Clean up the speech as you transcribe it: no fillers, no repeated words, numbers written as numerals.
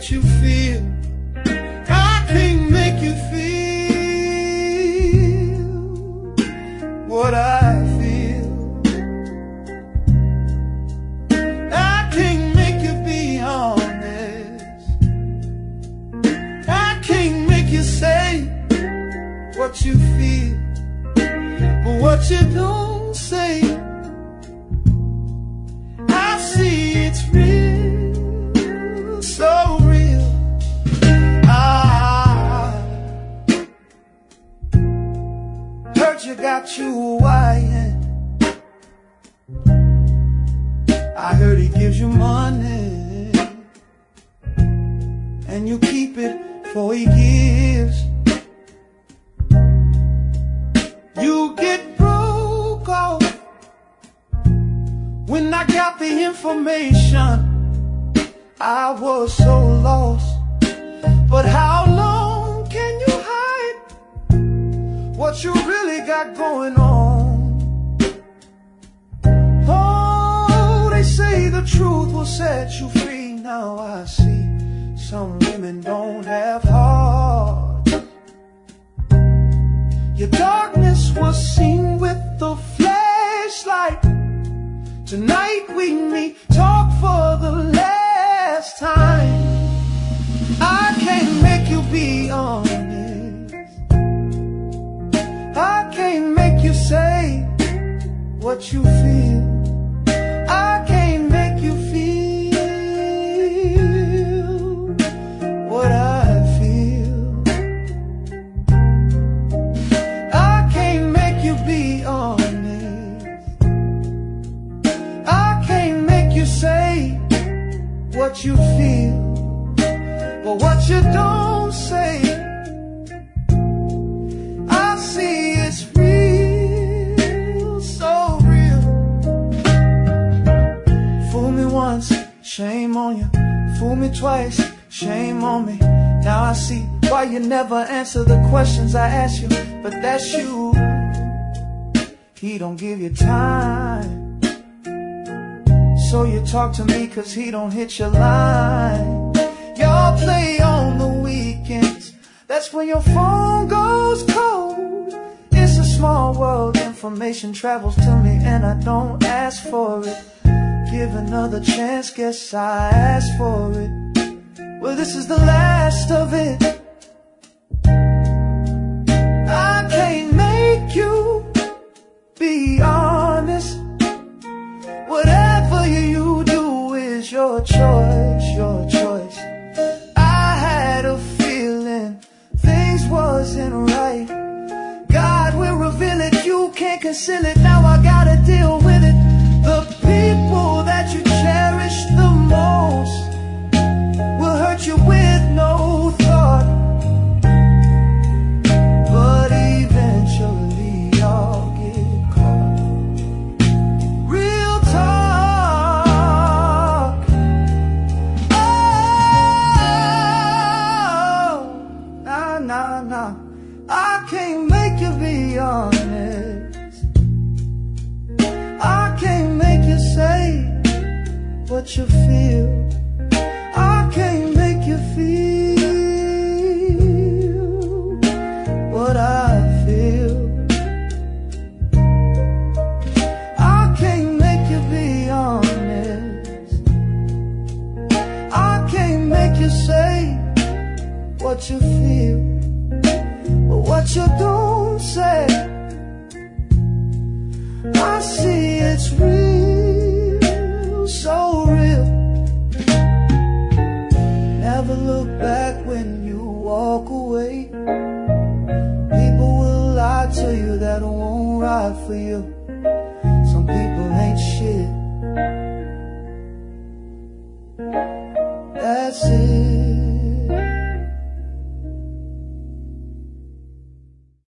what you feel. I can't make you feel what I feel. I can't make you be honest. I can't make you say what you feel. But what you don't say, I see it's real, so real. I heard you got you a YN. I heard he gives you money, and you keep it for he gives. You get broke off when I got the information. I was so lost. But how long can you hide what you really got going on? Oh, they say the truth will set you free. Now I see some women don't have hearts. Your darkness was seen with the flashlight. Tonight we meet, talk for the last time. I can't make you be honest. I can't make you say what you feel. I can't make you feel what I feel. I can't make you be honest. I can't make you say what you feel. But what you don't say, I see it's real, so real. Fool me once, shame on you. Fool me twice, shame on me. Now I see why you never answer the questions I ask you. But that's you. He don't give you time, so you talk to me cause he don't hit your line. Y'all play on the weekends, that's when your phone goes cold. It's a small world, information travels to me and I don't ask for it. Give another chance, guess I asked for it. Well, this is the last of it. I can't make you be honest. Whatever you do is your choice, your choice. I had a feeling things wasn't right. God will reveal it, you can't conceal it. Now I gotta deal with it. The people that you cherish the most will hurt you with no thought. But eventually I'll get caught. Real talk. Oh, nah, nah, nah. I can't make you be honest. I can't make you say what you feel. I can't make you feel what I feel. I can't make you be honest. I can't make you say what you feel. But what you don't say, I see it's real, so real. Never look back when you walk away. People will lie to you that won't ride for you. Some people ain't shit. That's it.